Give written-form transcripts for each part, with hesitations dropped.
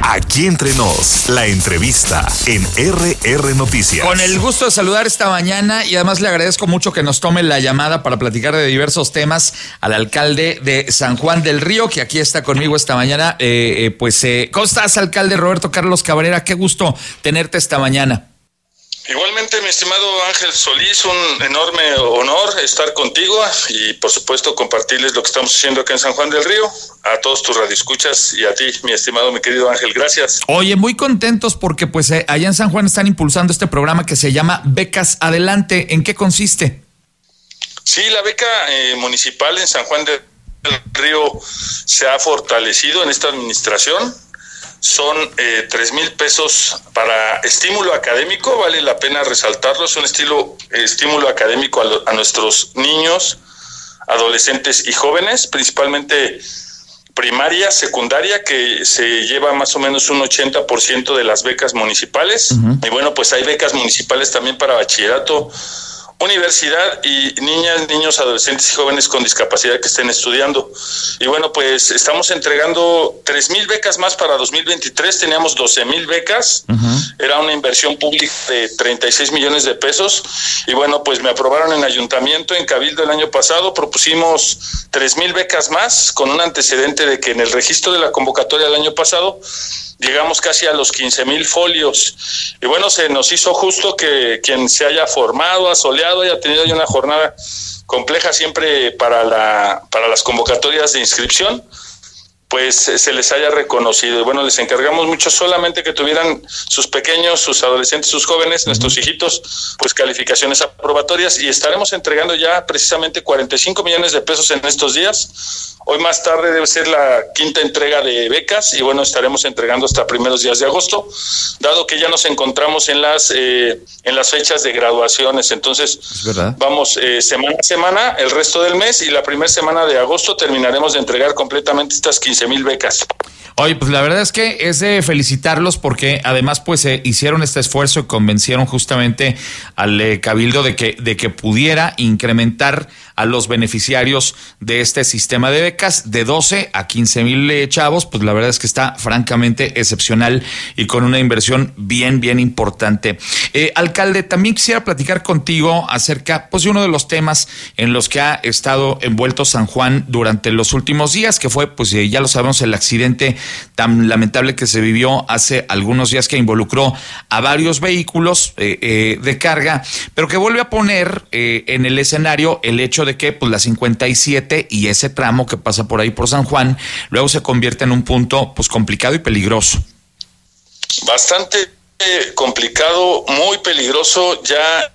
Aquí Entre Nos, la entrevista en RR Noticias. Con el gusto de saludar esta mañana y además le agradezco mucho que nos tome la llamada para platicar de diversos temas al alcalde de San Juan del Río, que aquí está conmigo esta mañana. ¿Cómo estás, alcalde Roberto Carlos Cabrera? Qué gusto tenerte esta mañana. Igualmente, mi estimado Ángel Solís, un enorme honor estar contigo y, por supuesto, compartirles lo que estamos haciendo acá en San Juan del Río, a todos tus radioescuchas y a ti, mi estimado, mi querido Ángel. Gracias. Oye, muy contentos porque allá en San Juan están impulsando este programa que se llama Becas Adelante. ¿En qué consiste? Sí, la beca municipal en San Juan del Río se ha fortalecido en esta administración. Son 3,000 pesos para estímulo académico, vale la pena resaltarlo, es un estímulo académico a nuestros niños, adolescentes y jóvenes, principalmente primaria, secundaria, que se lleva más o menos un 80% de las becas municipales. Uh-huh. Y bueno, pues hay becas municipales también para bachillerato, universidad y niños, adolescentes y jóvenes con discapacidad que estén estudiando. Y bueno, pues estamos entregando 3,000 becas más para 2023. Teníamos 12,000 becas. Uh-huh. Era una inversión pública de 36 millones de pesos. Y bueno, pues me aprobaron en ayuntamiento, en Cabildo el año pasado. Propusimos 3,000 becas más con un antecedente de que en el registro de la convocatoria del año pasado llegamos casi a los 15,000 folios. Y bueno, se nos hizo justo que quien se haya formado, asoleado, haya tenido ya una jornada compleja siempre para las convocatorias de inscripción, pues se les haya reconocido. Y bueno, les encargamos mucho solamente que tuvieran sus pequeños, sus adolescentes, sus jóvenes, nuestros hijitos, pues calificaciones aprobatorias, y estaremos entregando ya precisamente 45 millones de pesos en estos días. Hoy más tarde debe ser la quinta entrega de becas y bueno, estaremos entregando hasta primeros días de agosto, dado que ya nos encontramos en las fechas de graduaciones. Entonces, vamos semana a semana, el resto del mes, y la primera semana de agosto terminaremos de entregar completamente estas 15,000 becas. Oye, pues la verdad es que es de felicitarlos porque además pues hicieron este esfuerzo y convencieron justamente al Cabildo de que pudiera incrementar a los beneficiarios de este sistema de becas de 12 a 15,000 chavos. Pues la verdad es que está francamente excepcional y con una inversión bien importante. Alcalde, también quisiera platicar contigo acerca pues de uno de los temas en los que ha estado envuelto San Juan durante los últimos días, que fue, pues ya lo sabemos, el accidente tan lamentable que se vivió hace algunos días que involucró a varios vehículos de carga, pero que vuelve a poner en el escenario el hecho de que pues la 57 y ese tramo que pasa por ahí por San Juan luego se convierte en un punto pues complicado y peligroso. Bastante complicado, muy peligroso. Ya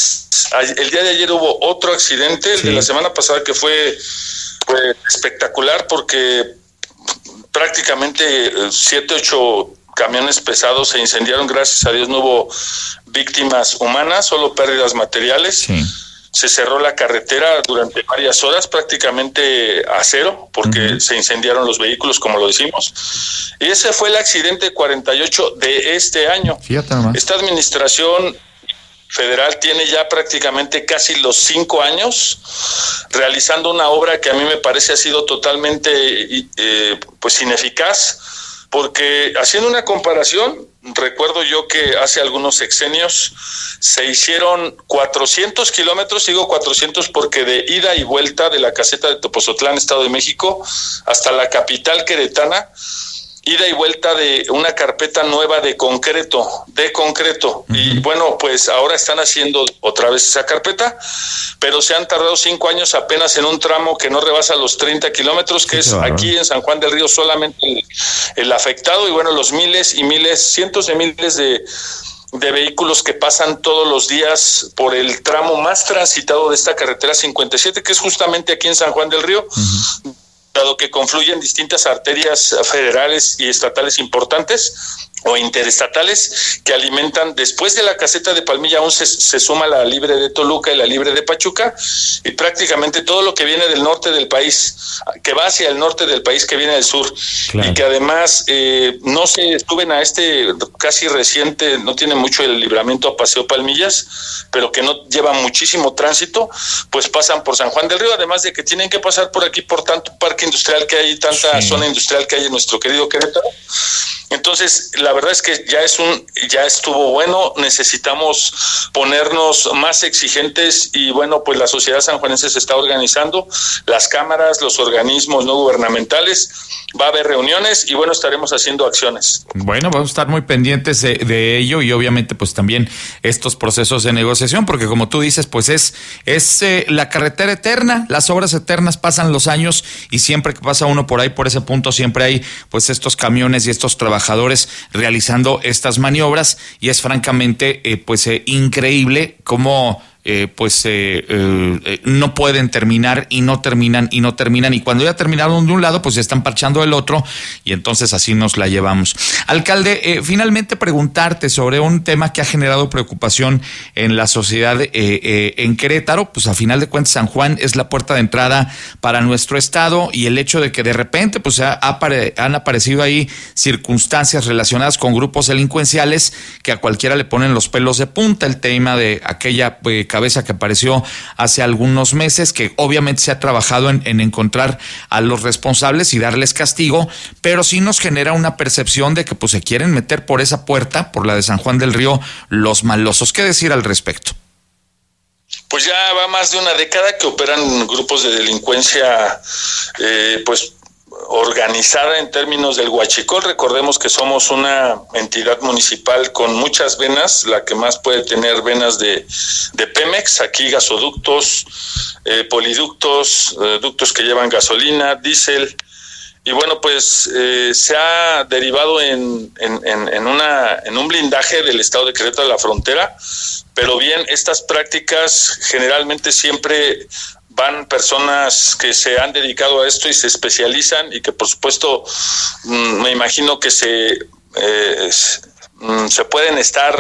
el día de ayer hubo otro accidente, el de la semana pasada, que fue espectacular porque prácticamente 7, 8 camiones pesados se incendiaron. Gracias a Dios no hubo víctimas humanas, solo pérdidas materiales. Sí. Se cerró la carretera durante varias horas, prácticamente a cero, porque se incendiaron los vehículos, como lo decimos. Y ese fue el accidente 48 de este año. Esta administración federal tiene ya prácticamente casi los 5 años realizando una obra que a mí me parece ha sido totalmente pues ineficaz, porque haciendo una comparación, recuerdo yo que hace algunos sexenios se hicieron 400 kilómetros, digo 400 porque de ida y vuelta de la caseta de Tepozotlán, Estado de México, hasta la capital queretana, ida y vuelta de una carpeta nueva de concreto. Y bueno, pues ahora están haciendo otra vez esa carpeta, pero se han tardado 5 años apenas en un tramo que no rebasa los 30 kilómetros, que es aquí en San Juan del Río solamente el afectado. Y bueno, los miles y miles, cientos de miles de vehículos que pasan todos los días por el tramo más transitado de esta carretera 57, que es justamente aquí en San Juan del Río, dado que confluyen distintas arterias federales y estatales importantes o interestatales que alimentan. Después de la caseta de Palmilla aún se suma la libre de Toluca y la libre de Pachuca, y prácticamente todo lo que viene del norte del país, que va hacia el norte del país, que viene del sur, claro. Y que además no se suben a este casi reciente, no tiene mucho el libramiento a Paseo Palmillas, pero que no lleva muchísimo tránsito, pues pasan por San Juan del Río, además de que tienen que pasar por aquí por tanto parque industrial que hay, tanta zona industrial que hay en nuestro querido Querétaro. Entonces, la verdad es que ya estuvo bueno, necesitamos ponernos más exigentes y bueno, pues la sociedad sanjuanense se está organizando, las cámaras, los organismos no gubernamentales, va a haber reuniones y bueno, estaremos haciendo acciones. Bueno, vamos a estar muy pendientes de ello y obviamente pues también estos procesos de negociación, porque como tú dices, pues es la carretera eterna, las obras eternas, pasan los años y siempre que pasa uno por ahí, por ese punto, siempre hay pues estos camiones y estos trabajadores realizando estas maniobras y es francamente increíble cómo no pueden terminar y no terminan y cuando ya terminaron de un lado pues ya están parchando el otro y entonces así nos la llevamos. Alcalde, finalmente preguntarte sobre un tema que ha generado preocupación en la sociedad en Querétaro, pues a final de cuentas San Juan es la puerta de entrada para nuestro estado y el hecho de que de repente pues han aparecido ahí circunstancias relacionadas con grupos delincuenciales que a cualquiera le ponen los pelos de punta, el tema de aquella cabeza que apareció hace algunos meses, que obviamente se ha trabajado en encontrar a los responsables y darles castigo, pero sí nos genera una percepción de que pues se quieren meter por esa puerta, por la de San Juan del Río, los malosos. ¿Qué decir al respecto? Pues ya va más de una década que operan grupos de delincuencia, organizada en términos del huachicol. Recordemos que somos una entidad municipal con muchas venas, la que más puede tener venas de Pemex, aquí gasoductos, poliductos, ductos que llevan gasolina, diésel, y bueno, pues se ha derivado en un blindaje del estado de Querétaro de la frontera, pero bien, estas prácticas generalmente siempre van personas que se han dedicado a esto y se especializan y que por supuesto me imagino que se pueden estar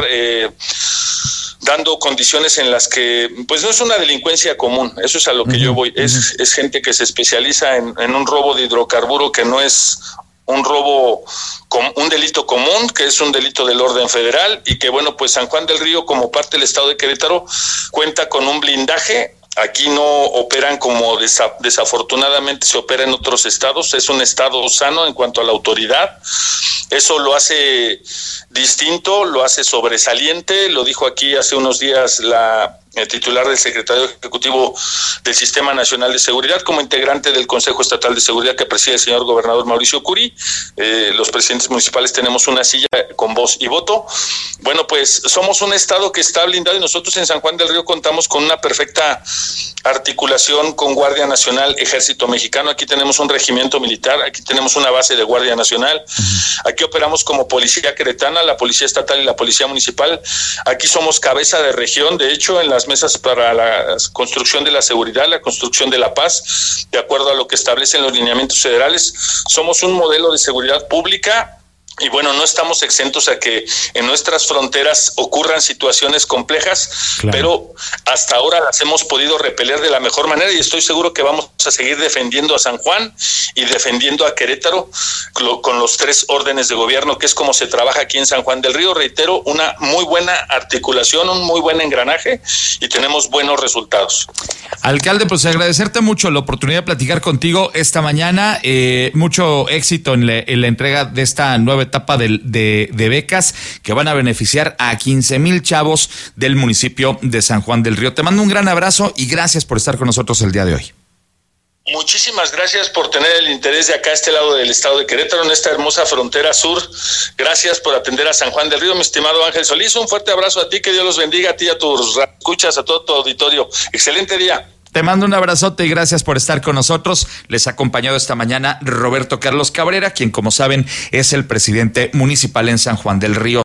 dando condiciones en las que pues no es una delincuencia común, eso es a lo que yo voy, es gente que se especializa en un robo de hidrocarburo que no es un robo, un delito común, que es un delito del orden federal y que bueno, pues San Juan del Río como parte del estado de Querétaro cuenta con un blindaje. Aquí no operan como desafortunadamente se opera en otros estados, es un estado sano en cuanto a la autoridad, eso lo hace distinto, lo hace sobresaliente, lo dijo aquí hace unos días el titular del secretario ejecutivo del Sistema Nacional de Seguridad, como integrante del Consejo Estatal de Seguridad que preside el señor gobernador Mauricio Curi. Los presidentes municipales tenemos una silla con voz y voto. Bueno, pues somos un estado que está blindado y nosotros en San Juan del Río contamos con una perfecta articulación con Guardia Nacional, Ejército Mexicano. Aquí tenemos un regimiento militar, aquí tenemos una base de Guardia Nacional, aquí operamos como Policía Queretana, la Policía Estatal y la Policía Municipal. Aquí somos cabeza de región, de hecho, en las mesas para la construcción de la seguridad, la construcción de la paz, de acuerdo a lo que establecen los lineamientos federales. Somos un modelo de seguridad pública. Y bueno, no estamos exentos a que en nuestras fronteras ocurran situaciones complejas, claro, pero hasta ahora las hemos podido repeler de la mejor manera y estoy seguro que vamos a seguir defendiendo a San Juan y defendiendo a Querétaro con los 3 órdenes de gobierno, que es como se trabaja aquí en San Juan del Río. Reitero, una muy buena articulación, un muy buen engranaje y tenemos buenos resultados. Alcalde, pues agradecerte mucho la oportunidad de platicar contigo esta mañana. Mucho éxito en la entrega de esta nueva etapa de becas que van a beneficiar a 15,000 chavos del municipio de San Juan del Río. Te mando un gran abrazo y gracias por estar con nosotros el día de hoy. Muchísimas gracias por tener el interés de acá a este lado del estado de Querétaro, en esta hermosa frontera sur. Gracias por atender a San Juan del Río, mi estimado Ángel Solís. Un fuerte abrazo a ti, que Dios los bendiga, a ti, a tus escuchas, a todo tu auditorio. Excelente día. Te mando un abrazote y gracias por estar con nosotros. Les ha acompañado esta mañana Roberto Carlos Cabrera, quien, como saben, es el presidente municipal en San Juan del Río.